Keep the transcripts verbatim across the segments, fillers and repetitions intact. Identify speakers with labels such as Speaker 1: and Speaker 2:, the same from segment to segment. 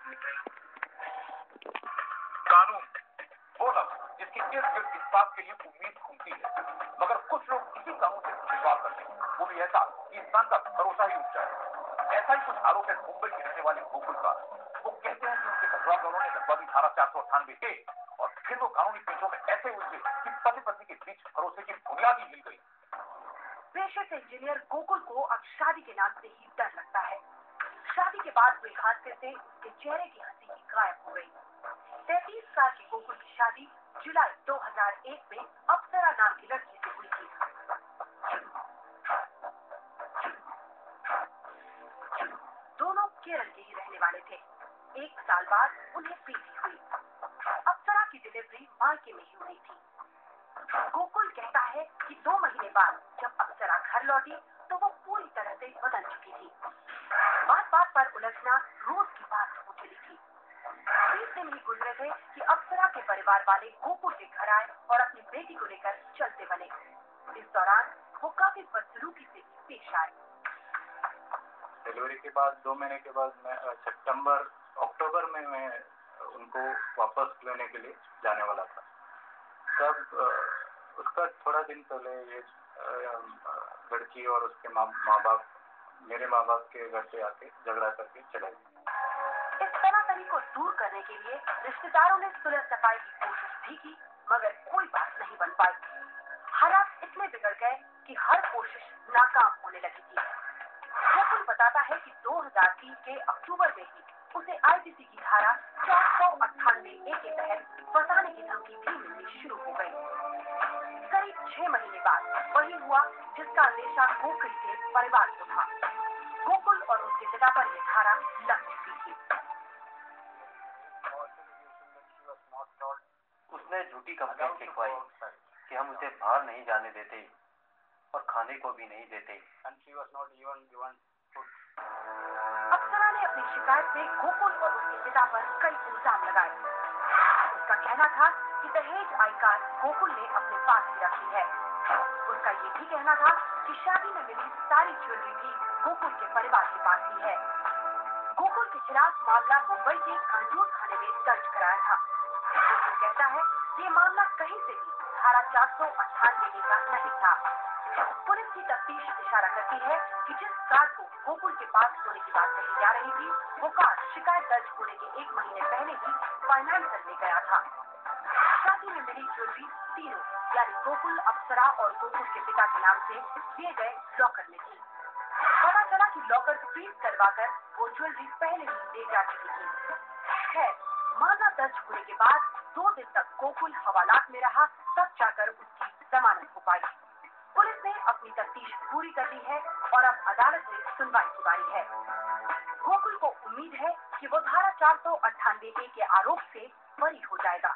Speaker 1: कानून वो लफ्ज जिसके इर्द गिर्द इंसाफ के लिए उम्मीद घूमती है, मगर कुछ लोग इसी कानून से खिलवाड़ करते हैं, वो भी ऐसा कि इंसान का भरोसा ही उठ जाए। ऐसा ही कुछ आरोप है मुंबई के रहने वाले गोकुल का। वो कहते हैं कि उनके ससुराल वालों ने लगभग धारा चार सौ अट्ठानवे के और फिर वो कानूनी पेचों में ऐसे उलझे कि पति पत्नी के बीच भरोसे की बुनियाद ही हिल गई।
Speaker 2: पेशे से इंजीनियर गोकुल को अब शादी के नाम से ही डर लगता है। शादी के बाद हुए हादसे से उसके चेहरे की हंसी ही गायब हो गई। तैतीस साल की गोकुल की शादी जुलाई दो हज़ार एक में अप्सरा नाम की लड़की से हुई थी। दोनों केरल के ही रहने वाले थे। एक साल बाद उन्हें बेटी हुई। अप्सरा की डिलीवरी मायके में ही हुई थी। गोकुल कहता है कि दो महीने बाद जब अप्सरा घर लौटी तो वो पूरी तरह से बदल चुकी थी। बात बात पर उलझना रोज की बात हो चली थी। बीस दिन ही गुजरे थे कि अप्सरा के परिवार वाले गोकुल के घर आए और अपनी बेटी को लेकर चलते बने। इस दौरान वो काफी बदसलूकी से पेश आए।
Speaker 3: डिलीवरी के बाद दो महीने के बाद मैं सितंबर अक्टूबर में मैं उनको वापस लेने के लिए जाने वाला था। तब उसका थोड़ा दिन पहले ये लड़की और उसके माँ माँ बाप मेरे माँ बाप के घर से आके झगड़ा करके चले गए।
Speaker 2: इस तनातनी को दूर करने के लिए रिश्तेदारों ने सुलह सफाई की कोशिश भी की, मगर कोई बात नहीं बन पाई। हालात इतने बिगड़ गए कि हर कोशिश नाकाम होने लगी थी। गोकुल बताता है कि दो हज़ार तीन के अक्टूबर में ही उसे आईपीसी की धारा चार सौ अट्ठानवे ए के तहत फंसाने की धमकी भी मिलनी शुरू हो गई। करीब छह महीने बाद वही हुआ जिसका अंदेशा गोकुल के परिवार को था। गोकुल और उसके पिता पर यह धारा लग चुकी थी।
Speaker 4: उसने झूठी कंप्लेंट लिखवाई कि हम उसे बाहर नहीं जाने देते और खाने को भी नहीं देते।
Speaker 2: अप्सरा ने अपनी शिकायत से गोकुल और उसके पिता पर कई इल्जाम लगाए। उसका कहना था कि दहेज आई कार गोकुल ने अपने पास ही रखी है। उसका ये भी कहना था कि शादी में मिली सारी ज्वेलरी भी गोकुल के परिवार के पास ही है। गोकुल के खिलाफ मामला मुंबई के कांजूर थाने में दर्ज कराया था। गोकुल कहता है कि ये मामला कहीं से भी धारा चार सौ अट्ठानवे का नहीं था। पुलिस की तफ्तीश इशारा करती है कि जिस कार को गोकुल के पास होने की बात कही जा रही थी, वो कार शिकायत दर्ज होने के एक महीने पहले ही फाइनेंस करने गया था। शादी में मिली ज्वेलरी तीनों यानी गोकुल, अप्सरा और गोकुल के पिता के नाम से दिए गए लॉकर में थी। पता चला कि लॉकर फ्रीज करवाकर वो ज्वेलरी पहले ही ले जा चुकी थी। खैर, मामला दर्ज होने के बाद दो दिन तक गोकुल हवालात में रहा, तब जाकर उसकी जमानत हो पाई। पुलिस ने अपनी तफ्तीश पूरी कर ली है और अब अदालत में सुनवाई की बारी है। गोकुल को उम्मीद है कि वो धारा चार सौ अट्ठानवे ए के आरोप से बरी हो जाएगा।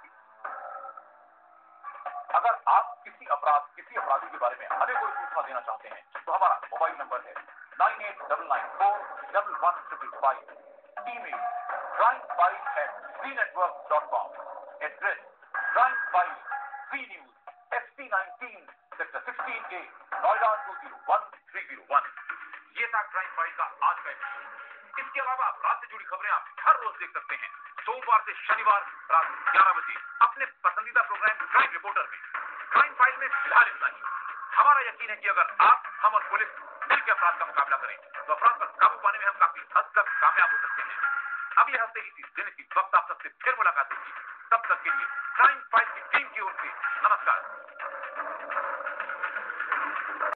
Speaker 1: अगर आप किसी अपराध किसी अपराधी के बारे में हमें कोई सूचना देना चाहते हैं तो हमारा मोबाइल नंबर है nine eight double nine four double one triple five. Email crime file at C network dot com. Address crime file C news S T nineteen sector sixteen के Noida two zero one three zero one. ये था crime file का आज का episode. इसके अलावा रात से जुड़ी खबरें आप हर रोज देख सकते हैं, सोमवार से शनिवार रात ग्यारह बजे अपने पसंदीदा प्रोग्राम क्राइम रिपोर्टर में। क्राइम फाइल में फिलहाल इतना ही। हमारा यकीन है कि अगर आप, हम और पुलिस मिल के अपराध का मुकाबला करें तो अपराध पर काबू पाने में हम काफी हद तक कामयाब हो सकते हैं। अगले हफ्ते इसी दिन इसी वक्त आप सबसे फिर मुलाकात होगी। तब तक के लिए क्राइम फाइल की टीम की ओर से नमस्कार।